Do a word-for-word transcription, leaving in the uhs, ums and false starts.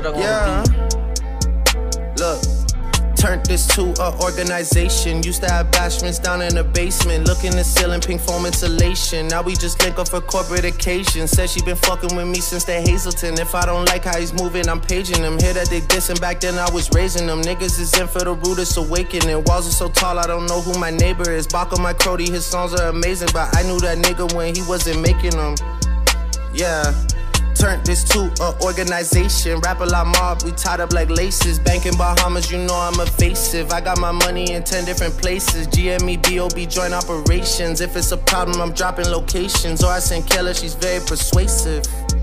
Murder on yeah. the beat. Look. Turned this to a organization. Used to have bashments down in the basement. Looking the ceiling, pink foam insulation. Now we just link up for corporate occasions. Said she been fucking with me since the Hazelton. If I don't like how he's moving, I'm paging him. Hear that they dissing, back then I was raising them. Niggas is in for the rudest awakening. Walls are so tall, I don't know who my neighbor is. Baka my Crody, his songs are amazing, but I knew that nigga when he wasn't making them. Yeah. Turned this to a organization. Rap a lot mob, we tied up like laces. Bank in Bahamas, you know I'm evasive. I got my money in ten different places. G M E, B O B, joint operations. If it's a problem, I'm dropping locations. Or I send Kayla, she's very persuasive.